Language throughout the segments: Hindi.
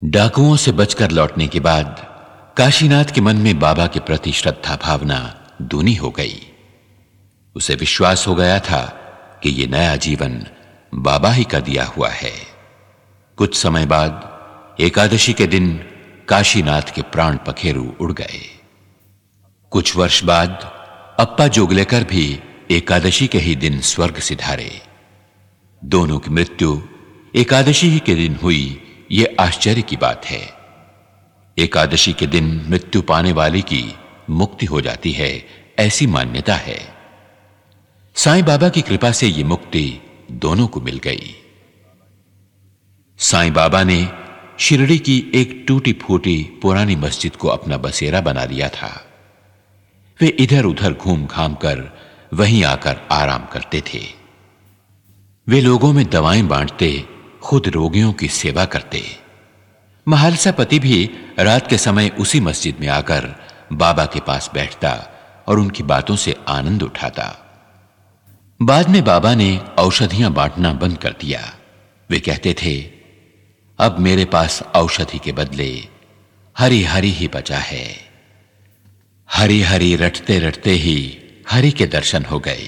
डाकुओं से बचकर लौटने के बाद काशीनाथ के मन में बाबा के प्रति श्रद्धा भावना दूनी हो गई। उसे विश्वास हो गया था कि यह नया जीवन बाबा ही का दिया हुआ है। कुछ समय बाद एकादशी के दिन काशीनाथ के प्राण पखेरु उड़ गए। कुछ वर्ष बाद अप्पा जोगलेकर भी एकादशी के ही दिन स्वर्ग सिधारे। दोनों की मृत्यु एकादशी ही के दिन हुई, यह आश्चर्य की बात है। एकादशी के दिन मृत्यु पाने वाले की मुक्ति हो जाती है, ऐसी मान्यता है। साईं बाबा की कृपा से यह मुक्ति दोनों को मिल गई। साईं बाबा ने शिरडी की एक टूटी फूटी पुरानी मस्जिद को अपना बसेरा बना लिया था। वे इधर उधर घूम घाम कर वहीं आकर आराम करते थे। वे लोगों में दवाएं बांटते, खुद रोगियों की सेवा करते। महालसा पति भी रात के समय उसी मस्जिद में आकर बाबा के पास बैठता और उनकी बातों से आनंद उठाता। बाद में बाबा ने औषधियां बांटना बंद कर दिया। वे कहते थे, अब मेरे पास औषधि के बदले हरि हरि ही बचा है। हरि हरि रटते रटते ही हरि के दर्शन हो गए।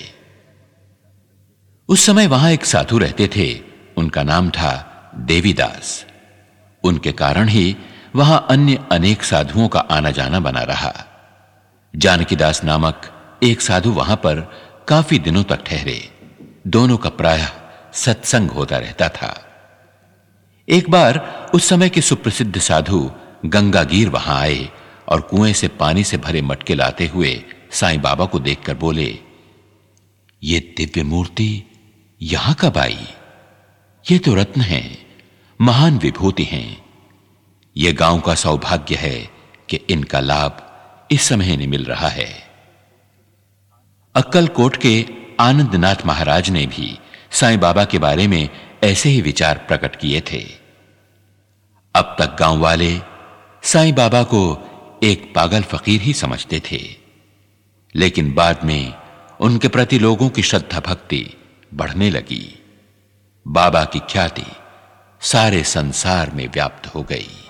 उस समय वहां एक साधु रहते थे, उनका नाम था देवीदास। उनके कारण ही वहां अन्य अनेक साधुओं का आना जाना बना रहा। जानकीदास नामक एक साधु वहां पर काफी दिनों तक ठहरे। दोनों का प्रायः सत्संग होता रहता था। एक बार उस समय के सुप्रसिद्ध साधु गंगागीर वहां आए और कुएं से पानी से भरे मटके लाते हुए साईं बाबा को देखकर बोले, ये दिव्य मूर्ति यहां कब आई? ये तो रत्न हैं, महान विभूति हैं। ये गांव का सौभाग्य है कि इनका लाभ इस समय नहीं मिल रहा है। अक्कलकोट के आनंदनाथ महाराज ने भी साईं बाबा के बारे में ऐसे ही विचार प्रकट किए थे। अब तक गांव वाले साईं बाबा को एक पागल फकीर ही समझते थे, लेकिन बाद में उनके प्रति लोगों की श्रद्धा भक्ति बढ़ने लगी। बाबा की ख्याति सारे संसार में व्याप्त हो गई।